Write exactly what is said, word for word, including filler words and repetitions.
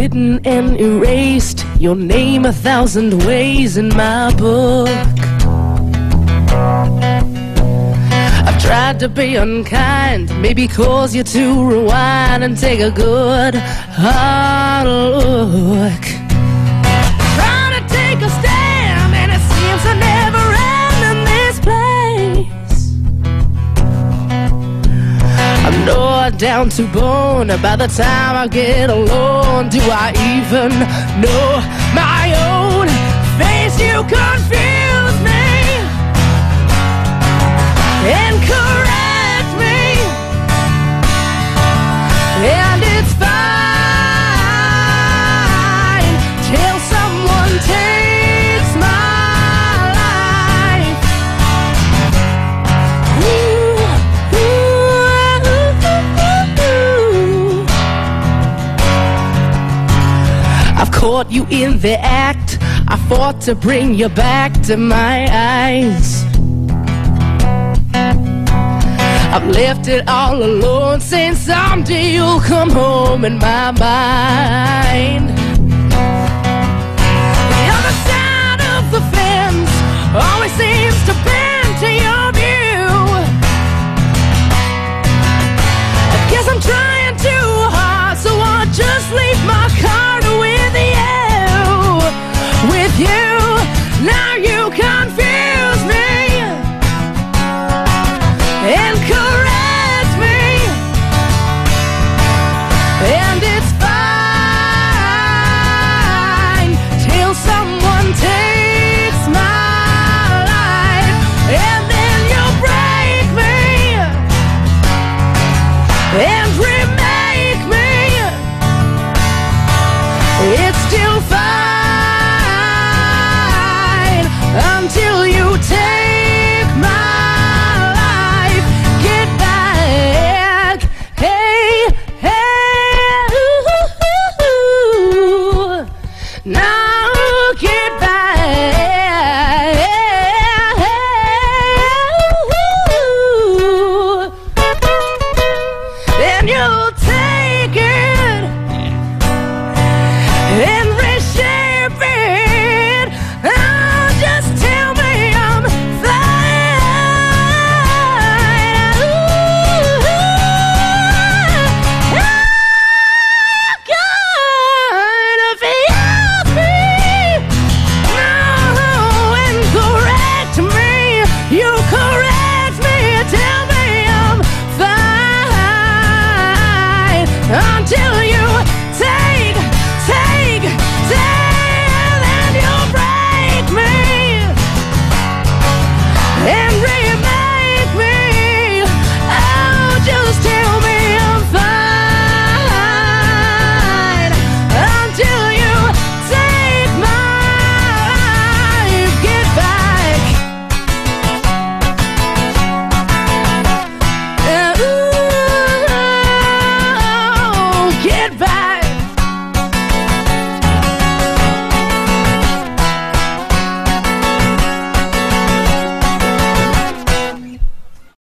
written and erased your name a thousand ways in my book. I've tried to be unkind, maybe cause you to rewind and take a good hard look. Trying to take a stand and it seems to never end in this place. I'm gnawed down to bone. By the time I get alone, do I even know my own face? You confuse me and correct me, and it's fine till someone takes my life. Ooh, ooh, ooh, ooh. I've caught you in the act. I fought to bring you back to my eyes. I've left it all alone, saying someday you'll come home in my mind. The other side of the fence always seems to bend to your view. I guess I'm trying too hard, so I'll just leave my card with you. With you, now you confuse me and correct me, and it's fine till someone takes my life, and then you break me and remake me. It's still fine until you take my life. Get back, hey, hey, ooh, ooh, ooh. Now get back, hey, ooh, ooh. Then you'll